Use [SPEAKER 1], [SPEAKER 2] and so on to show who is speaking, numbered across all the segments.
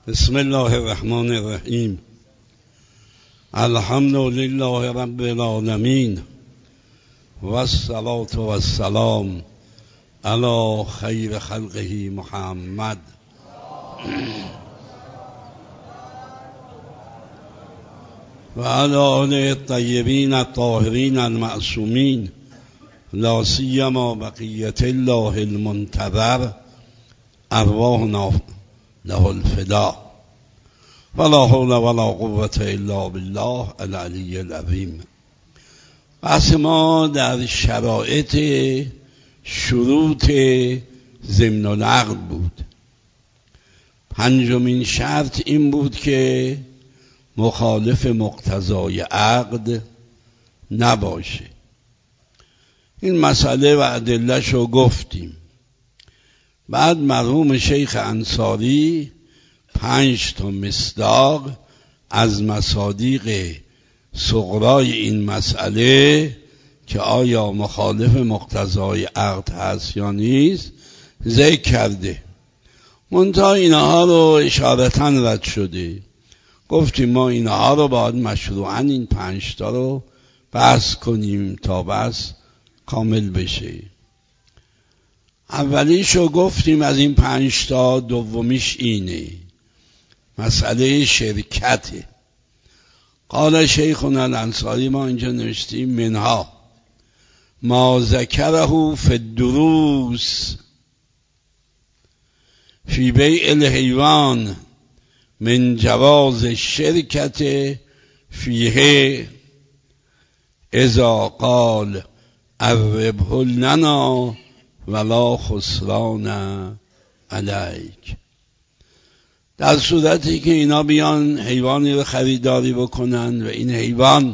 [SPEAKER 1] بسم الله الرحمن الرحیم. الحمد لله رب العالمین و الصلاة و السلام علی خیر خلقه محمد و علی آله الطیبین الطاهرین المعصومین، لا سیما بقیت الله المنتظر، ارواحنا له الفدا ولا حول ولا قوة الا بالله العلی العظیم. بحث ما در شرایط شروط ضمن العقد بود. پنجمین شرط این بود که مخالف مقتضای عقد نباشه. این مسئله و ادله‌ش رو گفتیم. بعد مرحوم شیخ انصاری 5 تا مصداق از مصادیق صغرای این مسئله که آیا مخالف مقتضای عقد هست یا نیست ذکر کرده. منتها اینها رو اشارتاً رد شده. گفتیم ما اینها رو باید مشروعاً این 5 تا رو بحث کنیم تا بحث کامل بشه. اولیشو گفتیم از این 5 تا. دومیش اینه، مسئله شرکته. قال شیخنا الانصاری، ما اینجا نوشتیم منها ما ذکره فی الدروس فی بیع الحیوان من جواز الشرکت فیه اذا قال الربح لنا ولا خسران علیک. در صورتی که اینا بیان حیوانی رو خریداری بکنن و این حیوان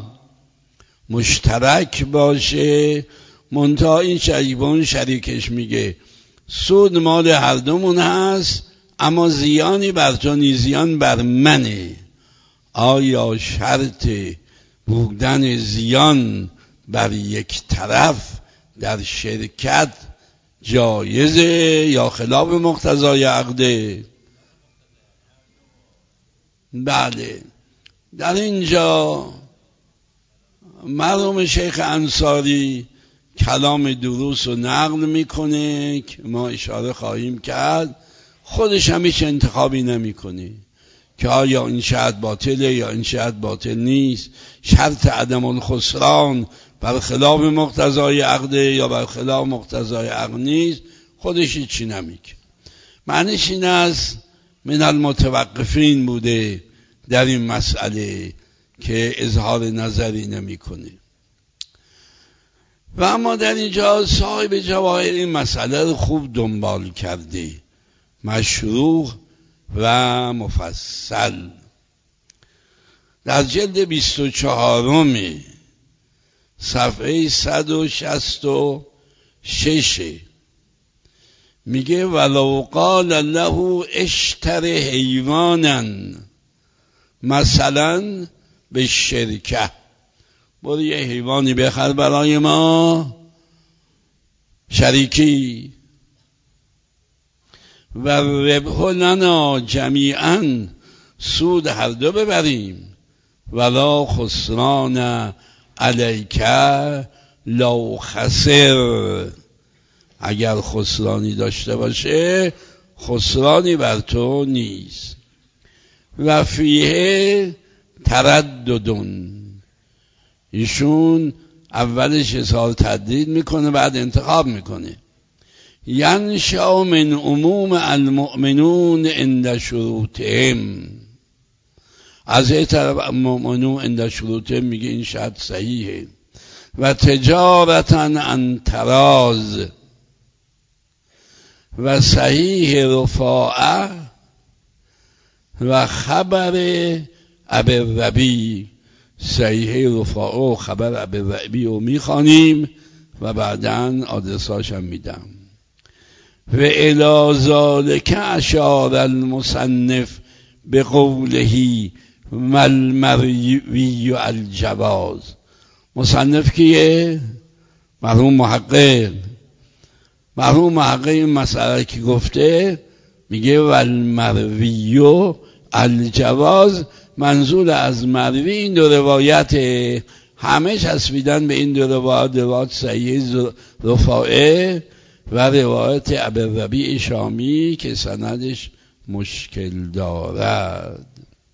[SPEAKER 1] مشترک باشه، منتها این شریکون شریکش میگه سود مال هر دومون هست اما زیانی بر تو نیست، زیان بر منه. آیا شرط بودن زیان بر یک طرف در شرکت جایزه یا خلاف مقتضای عقده؟ بله، در اینجا مرحوم شیخ انصاری کلام دروس رو نقل میکنه که ما اشاره خواهیم کرد. خودش هم هیچ انتخابی نمیکنه که آیا این شرط باطله یا این شرط باطل نیست، شرط عدم الخسران بر خلاف مقتضای عقده یا بر خلاف مقتضای عقد نیست. خودش هیچی نمیگه. معنیش این است من المتوقفین بوده در این مسئله که اظهار نظری نمیکنه. و اما در اینجا صاحب جواهر این مسئله رو خوب دنبال کرده، مشروع و مفصل. در جلد 24 صفحه 166 میگه ولو قال له اشتر حیوانا مثلا به شرکه، برو یه حیوانی بخر برای ما شریکی، و ربح لنا جمیعا، سود هر دو ببریم، ولا خسران علیک لو خسر، اگر خسرانی داشته باشه خسرانی بر تو نیست. و فیه ترددون، ایشون اولش اظهار تردید میکنه بعد انتخاب میکنه. ینشأ من عموم المؤمنون عند شروطهم، از این طرف مؤمنون عند شروطهم میگه این شرط صحیحه. و تجارتا عن تراز، و صحیح رفاعه و خبر ابی الربیع، صحیح رفاعه و خبر ابی الربیع رو میخوانیم و بعداً آدرساش هم میدم. و الی ذلک اشار المصنف بقوله والمروی الجواز. مصنف کیه؟ مرحوم محقق این مسئله که گفته میگه والمروی الجواز منظور از مروی این دو روایت، همه چسبیدن به این دو روایت صحیح رفاعه و روایت ابوالربیع شامی که سندش مشکل دارد.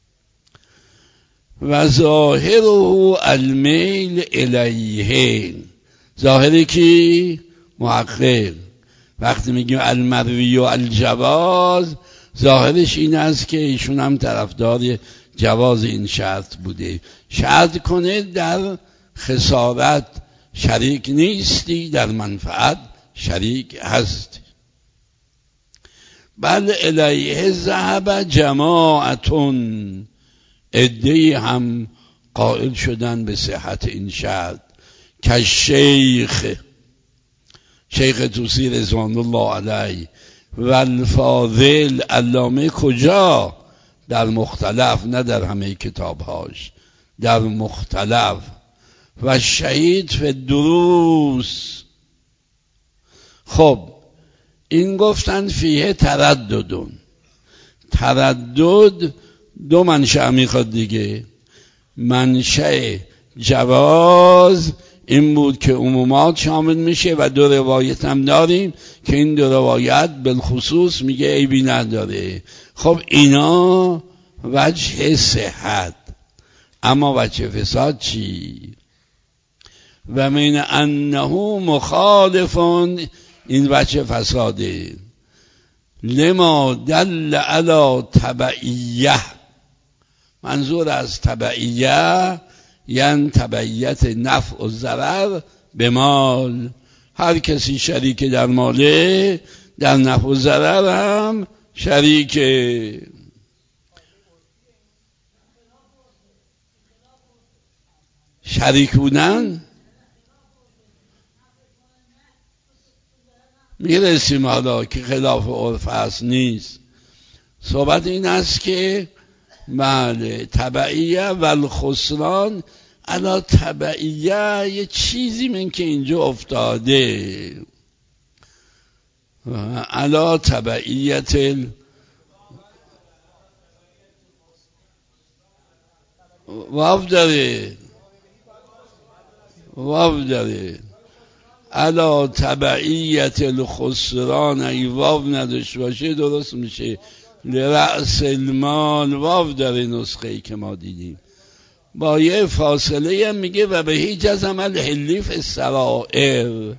[SPEAKER 1] و ظاهره المیل الیه، ظاهری که محقق وقتی میگیم المروی و الجواز ظاهرش این است که ایشون هم طرفدار جواز این شرط بوده. شرط کنه در خسارت شریک نیستی، در منفعت شریک هستی. بل الیه ذهب جماعتون، عده‌ای هم قائل شدن به صحت این شرط که شیخ طوسی رضوان الله علیه و الفاضل علامه کجا؟ در مختلف، نه در همه کتابهاش، در مختلف. و شهید فی دروس. خب این گفتن فیه ترددون، تردد دو منشأ میخواد دیگه. منشأ جواز این بود که عمومات شامل میشه و دو روایت هم داریم که این دو روایت بالخصوص میگه عیبی نداره. خب اینا وجه صحت، اما وجه فساد چی؟ و من انه مخالفون، این وجه فساده، لما دل علی تبعیه. منظور از تبعیه یعنی تبعیت نفع و ضرر به مال. هر کسی شریک در ماله، در نفع و ضرر هم شریکه. شریک بودن میرسیم حالا که خلاف عرف هست نیست. صحبت این است که بله تبعیه و الخسران علا تبعیه، یه چیزی من که اینجا افتاده علا تبعیت واو داره علا تبعیت الخسران، ای واو نداشت باشه درست میشه لرأس المال. واو داره نسخه ای که ما دیدیم با یه فاصله هم میگه و به هیچ جزم الحلیف السرائر.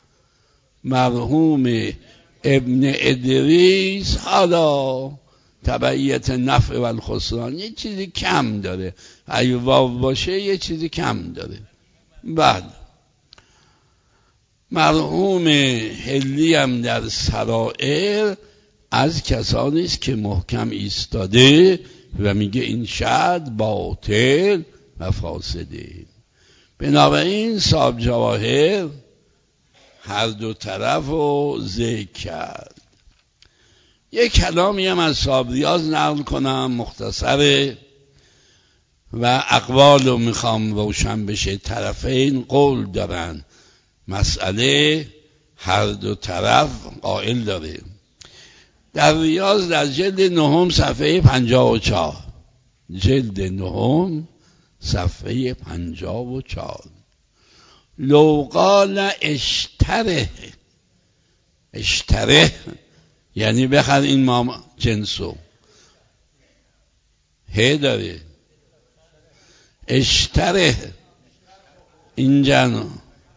[SPEAKER 1] مرحوم ابن ادریس حالا تبعیت نفع و الخسران یه چیزی کم داره، اگه واو باشه یه چیزی کم داره. بعد مرحوم حلی هم در سرائر از کسانی است که محکم ایستاده و میگه این شرط باطل و فاسده. بنابراین صاحب جواهر هر دو طرف رو ذکر کرد. یک کلامی هم از صاحب ریاض نقل کنم مختصره و اقوال رو میخوام روشن بشه. طرفین قول دارن، مسئله هر دو طرف قائل داره. در ریاض در جلد 9 صفحه 54، جلد 9 صفحه 54، لو قال اشتره یعنی بخر این ما جنسو، هی داره اشتره اینجا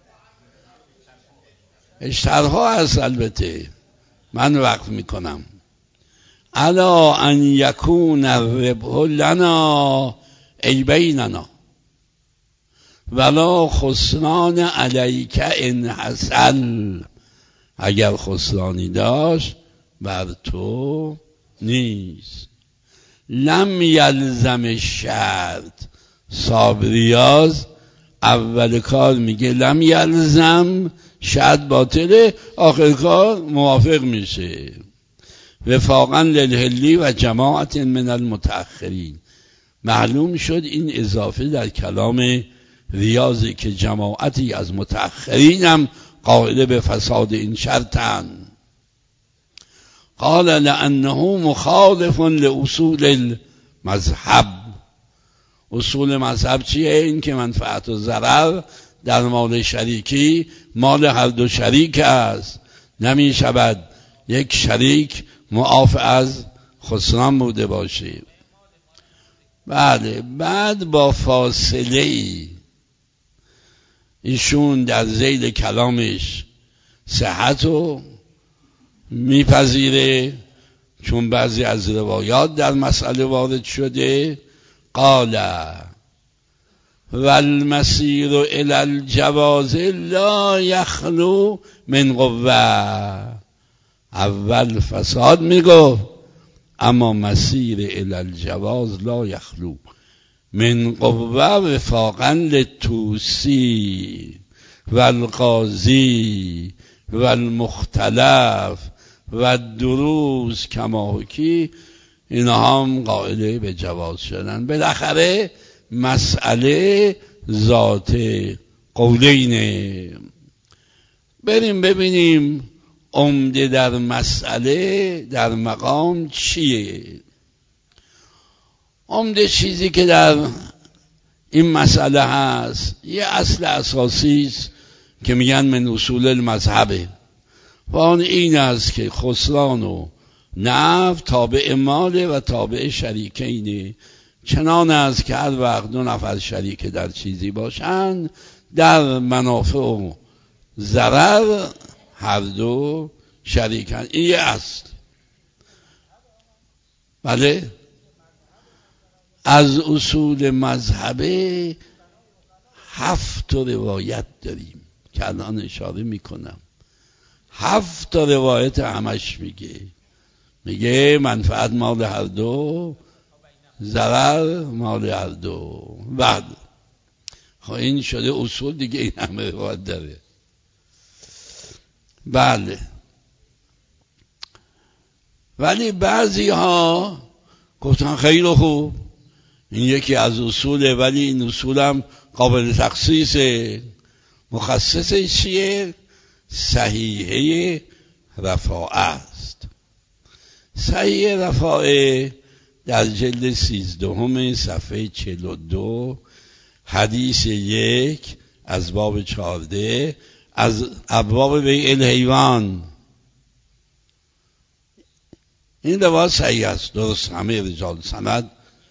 [SPEAKER 1] اشترها هست البته، من وقف میکنم. الا ان یکون الربح لنا ای بیننا ولا خسران علیک ان حصل، اگر خسرانی داشت بر تو نیست. لم یلزم شرط، صاحب ریاض اول کار میگه لم یلزم شرط باطله، آخر کار موافق میشه. وفاقا للحلی و جماعت من المتأخرین. معلوم شد این اضافه در کلام ریاضی که جماعتی از متأخرین هم قائل به فساد این شرطن. قال لأنه مخالف لأصول مذهب. اصول مذهب چیه؟ این که منفعت و ضرر در مال شریکی مال هر دو شریک است، نمی شود یک شریک معاف از خسران بوده باشه. بله، بعد با فاصله ای ایشون در ذیل کلامش صحت رو میپذیره، چون بعضی از روایات در مسئله وارد شده. قال والمسیر الی الجواز لا یخلو من قوه. اول فساد میگفت، اما مسیر الی الجواز لا یخلو من قوه وفاقا للطوسی والقاضی والمختلف والدروس کما حکی. اینا هم قائل به جواز شدن. بالاخره مسئله ذات قولینه. بریم ببینیم عمده در مسئله در مقام چیه. عمده چیزی که در این مسئله هست یه اصل اساسی است که میگن من اصول المذهبه، و آن این است که خسران و نفع تابع ماله و تابع شریکینه. چنان است که هر وقت دو نفر شریک در چیزی باشند، در منافع و ضرر هر دو شریکن. این یه اصل. بله، از اصول مذهبه 7 روایت داریم که الان اشاره میکنم. 7 روایت همش میگه منفعت مال هر دو، ضرر مال هر دو. بعد این شده اصول دیگه، این همه روایت داره. بله، ولی بعضی ها گفتن خیلی خوب، این یکی از اصوله، ولی این اصول هم قابل تخصیصه. مخصصش چیه؟ صحیحه رفاعه است. صحیح رفاعه در جلد 13 صفحه 42 حدیث 1 از باب 14 از ابواب بیع الحیوان. این روایت صحیح است، درست، همه رجال سند.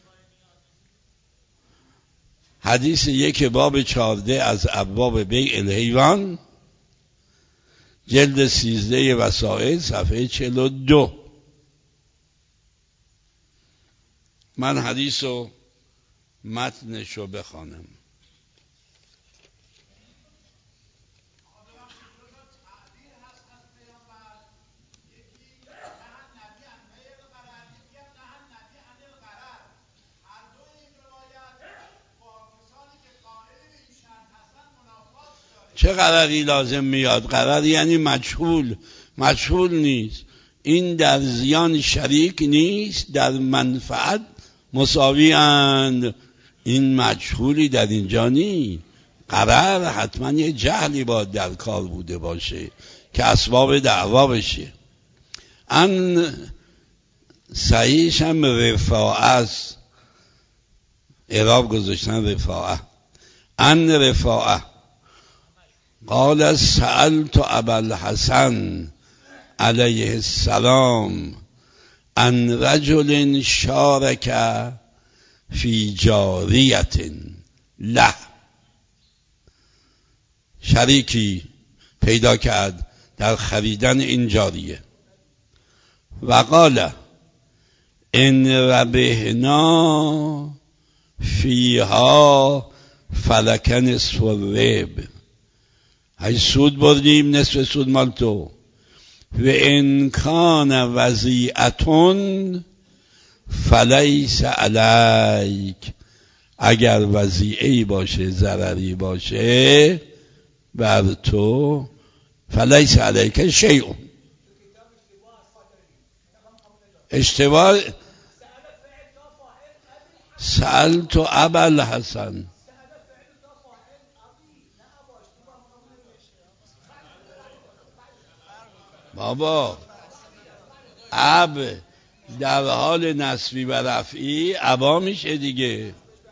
[SPEAKER 1] حدیث 1 باب 14 از ابواب بیع الحیوان جلد 13 وسائل صفحه 42. من حدیث و متنش رو بخوانم. چه قراری لازم میاد؟ قرار یعنی مجهول نیست. این در زیان شریک نیست، در منفعت مساوی اند. این مجهولی در اینجا نیست. قرار حتما یه جهلی باید در کار بوده باشه که اسباب دعوا بشه. ان صحیحش هم رفاعه است، اعراب گذاشتن رفاعه. ان رفاعه قال سألت ابا الحسن علیه السلام عن رجل شارک فی جاریت له. شریکی پیدا کرد در خریدن این جاریه. و قال ان ربحنا فیها فلک نصف الربح. ای سود بردیم، نصف سود مال تو. و ان کان وضیعتون فلیس علیک. اگر وضیعه‌ای باشه، ضرری باشه بر تو، فلیس علیک شیء. اشتباه. سألت ابا الحسن. بابا در حال نصبی و رفعی ابا میشه دیگه.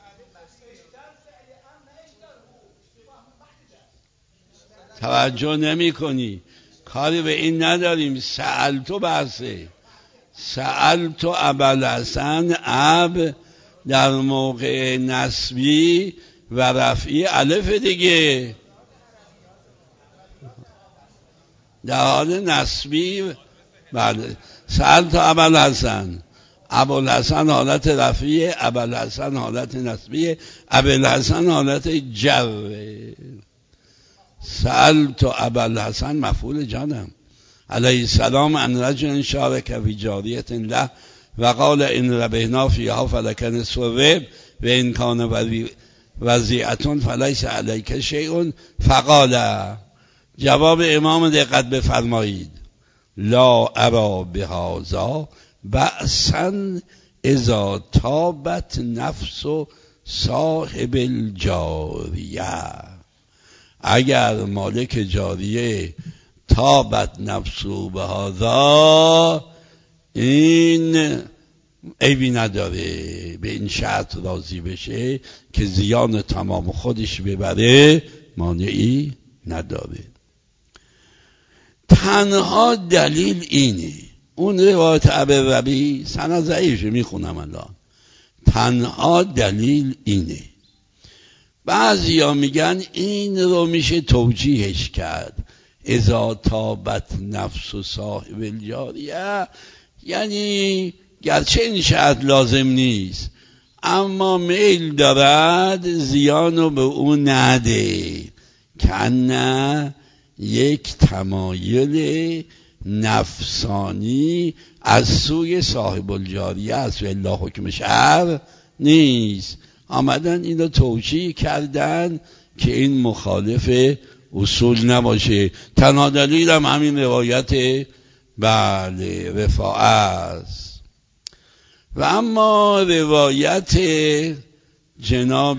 [SPEAKER 1] توجه نمی کنی، کاری به این نداریم. سألتو بحثه، سألتو ابوالحسن اب در موقع نصبی و رفعی الف دیگه، در حال نصبی. بله، سألتو ابوالحسن، ابوالحسن حالت رفعی، ابوالحسن حالت نصبی، ابوالحسن حالت جره. سألتو ابوالحسن مفعول جانم علیه السلام ان رجل شارک فی جاریة له و قال ان ربحنا فیها فلک نصف الربح و ان کان وضیعة فلیس علیک شیء فقال. جواب امام دقت بفرمایید. لا ارا بهذا بأسا اذا طابت نفس صاحب الجاریه. اگر مالک جاریه طابت نفسو بهذا، این عیبی نداره، به این شرط راضی بشه که زیان تمام خودش ببره، مانعی نداره. تنها دلیل اینه، اون روایت ابوالربیع سند ضعیفه میخونم الان، تنها دلیل اینه. بعضیا میگن این رو میشه توجیهش کرد، اذا طابت نفس صاحب الجاریه، یعنی گرچه این شرط لازم نیست اما میل دارد زیانو به اون نده، کنه یک تمایل نفسانی از سوی صاحب الجاریه است و الا حکم شرع نیست. آمدن این رو توجیه کردن که این مخالف اصول نباشه. تنها دلیل هم همین روایت بله رفاعه است. و اما روایت جناب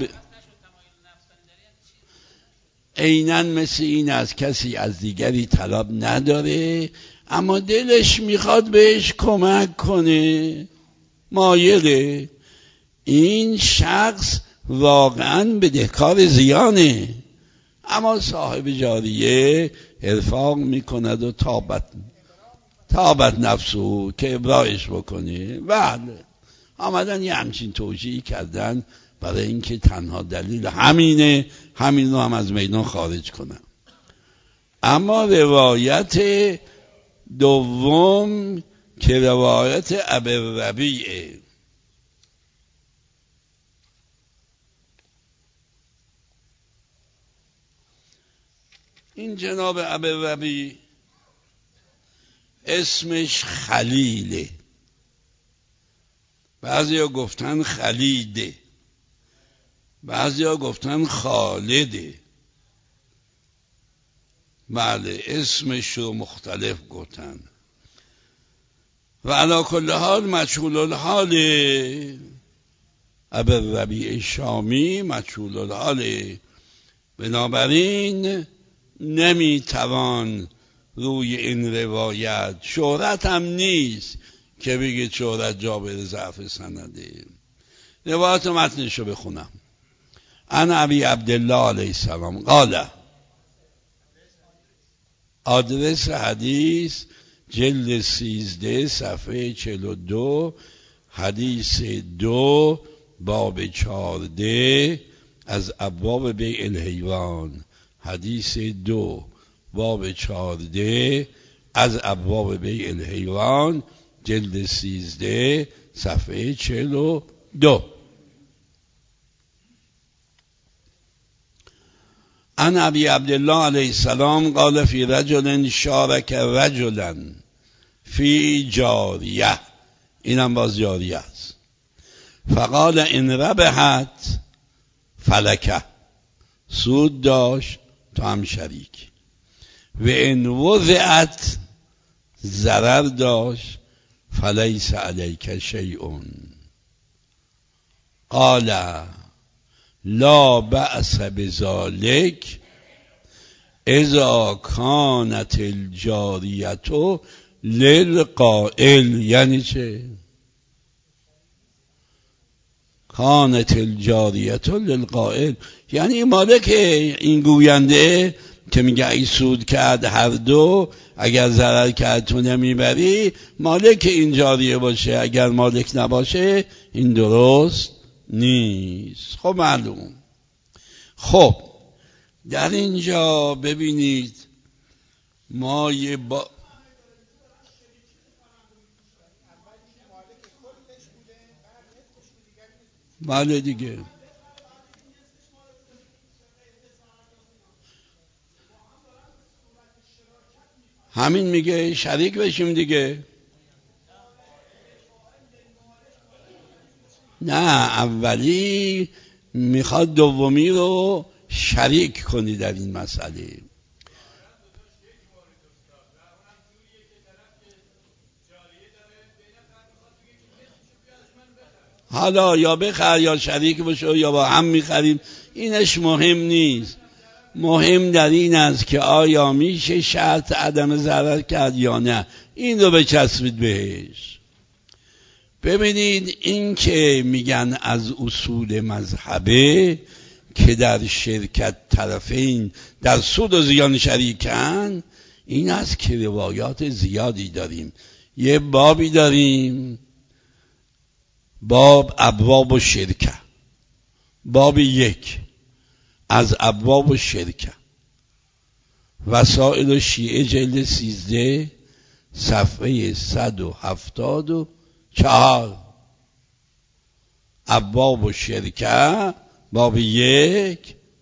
[SPEAKER 1] عیناً مثل این است، کسی از دیگری طلب نداره اما دلش میخواد بهش کمک کنه، مایله، این شخص واقعاً بدهکار زیانه، اما صاحب جاریه ارفاق میکند و تابت نفسو که ابراهش بکنه. بله، آمدن یه همچین توجیهی کردن برای اینکه تنها دلیل همینه، همین رو هم از میدان خارج کنم. اما روایت دوم که روایت ابوالربیعه، این جناب ابوالربیع اسمش خلیله، بعضیا گفتن خلیده، بعضیا گفتن خالده، بله اسمش رو مختلف گفتن. و علی کل حال مجهول الحال ابوالربیع شامی مجهول الحال، بنابراین نمیتوان روی این روایت، شهرت هم نیست که بگید شهرت جابر ضعف سنده. روایت متنشو بخونم. عن ابی عبدالله علیه السلام قال، آدرس حدیث جلد 13 صفحه 42، حدیث 2 باب 14 از ابواب بیع الحیوان، حدیث 2 باب 14 از ابواب بیع الحیوان، جلد 13 صفحه 42. عن ابی عبدالله علیه السلام قال فی رجل شارک رجلا فی جاریه، اینم باز جاریه است، فقال ان ربحت فلکه، سود داشت تو هم شریک، و ان وضعت ضرر داشت فلیس علیک شیء. قال لا بأس بذلک اذا کانت الجاریة للقائل. یعنی چه؟ کانت الجاریت للقائل، یعنی مالک این گوینده که میگه ای سود کرد هر دو، اگر ضرر کرد تو نمیبری، مالک این جاریه باشه. اگر مالک نباشه این درست نیست. خب معلوم. خب در اینجا ببینید ما یه بله دیگه همین میگه شریک بشیم دیگه. نه اولی میخواد دومی رو شریک کنی در این مسئله. حالا یا بخر یا شریک باشه یا با هم میخریم، اینش مهم نیست. مهم در این است که آیا میشه شرط عدم ضرر کرد یا نه، این رو بچسبید بهش. ببینید این که میگن از اصول مذهبه که در شرکت طرفین در سود و زیان شریکن، این است که روایات زیادی داریم. یه بابی داریم، باب ابواب و شرکه، باب 1 از ابواب و شرکه، وسائل و شیعه جلد 13 صفحه 174. ابواب و شرکه باب 1،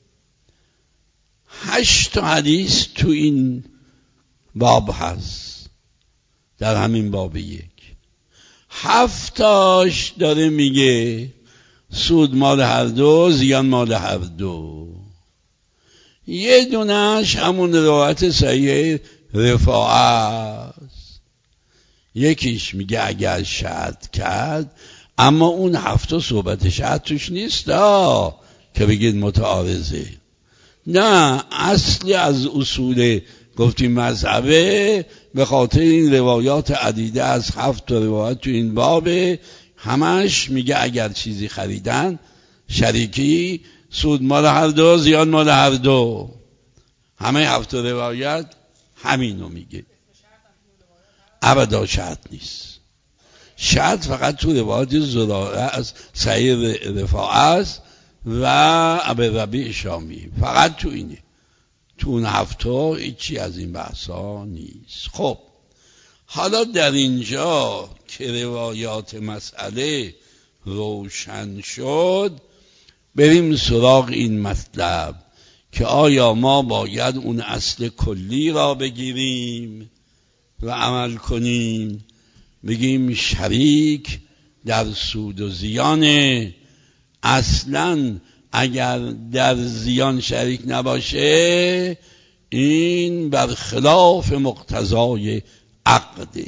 [SPEAKER 1] 8 حدیث تو این باب هست. در همین باب 1 7 داره میگه سود مال هر دو، زیان مال هر دو. یه دونش همون روایت صحیح رفاعه است. یکیش میگه اگر شرط کرد، اما اون 7 صحبت شرط توش نیست که بگید متعارضه. نه، اصلی از اصول گفتیم مذهبه، به خاطر این روایات عدیده از 7 روایت تو این بابه، همش میگه اگر چیزی خریدن شریکی، سود مال هر دو، زیان مال هر دو. همه 7 روایت همینو میگه. ابدا شرط نیست. شرط فقط تو روایت زراره از سعید رفاعه است و ابی ربیع شامی، فقط تو اینه. تو اون 7 هیچی از این بحثا نیست. خب حالا در اینجا که روایات مسئله روشن شد، بریم سراغ این مطلب که آیا ما باید اون اصل کلی را بگیریم و عمل کنیم، بگیم شریک در سود و زیانه. اصلا اگر در زیان شریک نباشه این برخلاف مقتضای عقده.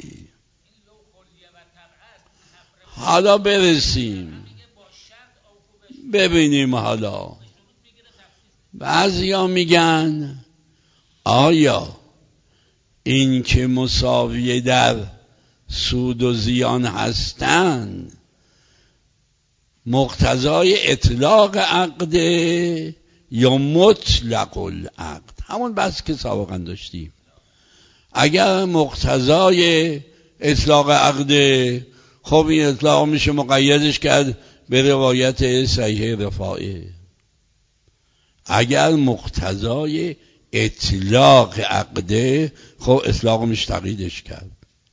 [SPEAKER 1] حالا برسیم ببینیم. حالا بعضیا میگن آیا این که مساویه در سود و زیان هستن مقتضای اطلاق عقده یا مطلق العقد؟ همون بحث که سابقا داشتیم. اگر مقتضای اطلاق عقده، خب این اطلاق میشه مقیدش کرد به روایت صحیح رفاعه. اگر مقتضای اطلاق عقده، خب اطلاق میشه تقییدش کرد.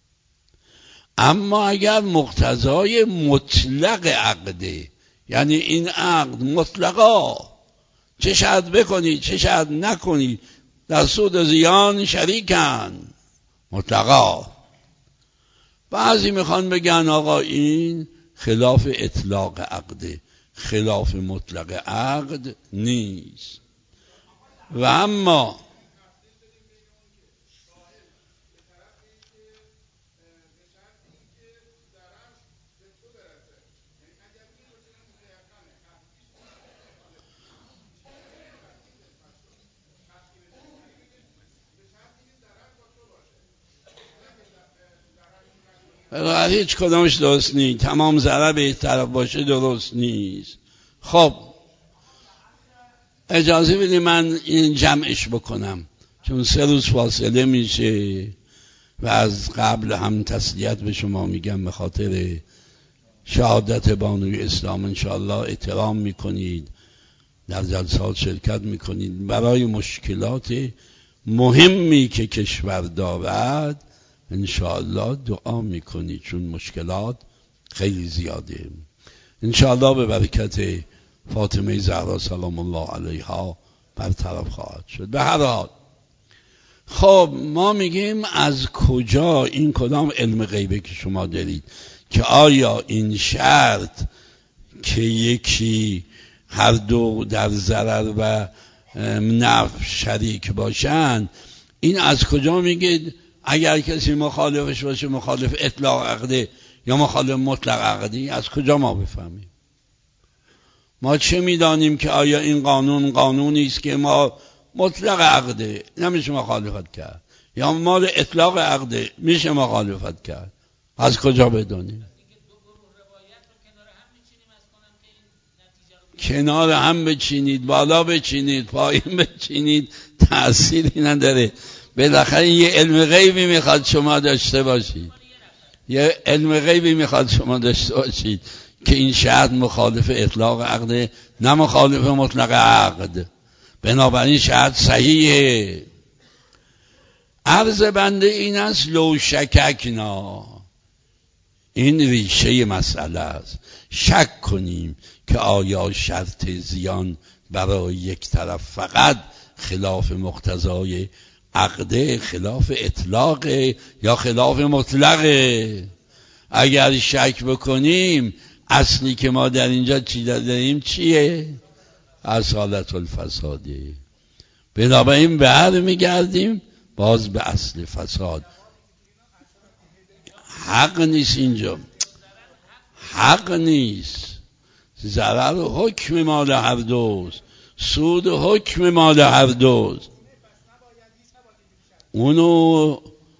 [SPEAKER 1] اما اگر مقتضای مطلق عقده، یعنی این عقد مطلقا چه شرط بکنی چه شرط نکنی در سود و زیان شریکن مطلقا. بعضی میخوان بگن آقا این خلاف اطلاق عقده، خلاف مطلق عقد نیست. و اما هیچ کدامش درست نیست. تمام ضرر به یک طرف باشه درست نیست. خب اجازه بدید من این جمعش بکنم، چون 3 روز فاصله میشه و از قبل هم تسلیت به شما میگم به خاطر شهادت بانوی اسلام. انشاءالله احترام میکنید، در جلسات شرکت میکنید، برای مشکلات مهمی که کشور دارد انشاءالله دعا میکنید، چون مشکلات خیلی زیاده. انشاءالله به برکت فاطمه زهرا سلام الله علیها برطرف خواهد شد. به هر حال خب ما میگیم از کجا این کدام علم غیبه که شما دارید که آیا این شرط که یکی هر دو در ضرر و نفع شریک باشند، این از کجا میگید؟ اگر کسی مخالفش باشه مخالف اطلاق عقده یا مخالف مطلق عقدی، از کجا ما بفهمیم؟ ما چه میدانیم که آیا این قانونی است که ما مطلق عقده نمیشه مخالفت کرد یا مال اطلاق عقده میشه مخالفت کرد؟ از کجا بدانیم؟ کنار هم بچینید، بالا بچینید، پایین بچینید، تأثیری نداره. بالاخره یه علم غیبی میخواد شما داشته باشید، یه علم غیبی میخواد شما داشته باشید که این شرط مخالف اطلاق عقده نه مخالف مطلق عقد، بنابراین شرط صحیحه. عرض بنده این است لو شککنا، این ریشه مسئله است. شک کنیم که آیا شرط زیان برای یک طرف فقط خلاف مقتضای عقده، خلاف اطلاقه یا خلاف مطلقه؟ اگر شک بکنیم اصلی که ما در اینجا چی داریم چیه؟ اصالت الفساده. بنابراین برمیگردیم باز به اصل فساد. حق نیست اینجا، حق نیست. ضرر حکم مال هر دوست، سود حکم مال هر دوست. اونو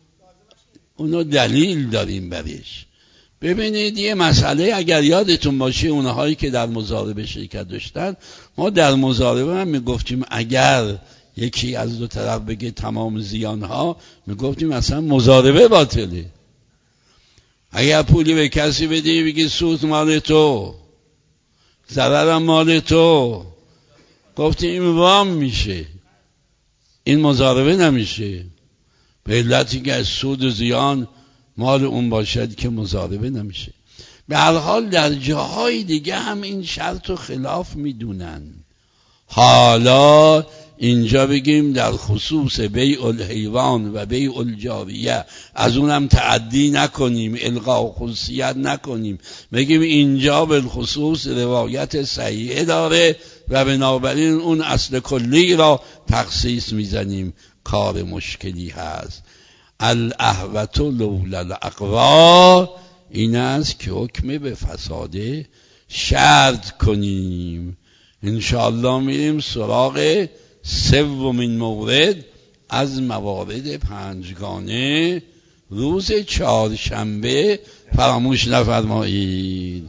[SPEAKER 1] دلیل داریم برش. ببینید یه مسئله اگر یادتون باشه، اونهایی که در مضاربه شرکت داشتن، ما در مضاربه هم میگفتیم اگر یکی از دو طرف بگه تمام زیانها، میگفتیم اصلا مضاربه باطله. اگر پولی به کسی بدی بگی سود مال تو، ضررم مال تو، گفتیم این وام میشه، این مضاربه نمیشه. به علتی که از سود و زیان مال اون باشد که مضاربه نمیشه. به هر حال در جاهای دیگه هم این شرط رو خلاف میدونن. حالا اینجا بگیم در خصوص بیع الحیوان و بیع الجاریه از اونم تعدی نکنیم، الغاء خصوصیت نکنیم، بگیم اینجا بالخصوص روایت صحیحه داره و بنابراین اون اصل کلی را تخصیص میزنیم. کار مشکلی هست. الاحوت لولا الاقوا، این است که حکم به فساده شرط کنیم. انشاءالله میریم سراغ 3مین مورد از موارد 5گانه روز 4شنبه. فراموش نفرمایید.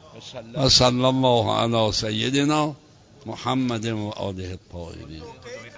[SPEAKER 1] صلی الله علی سیدنا محمد و آله الطاهرین.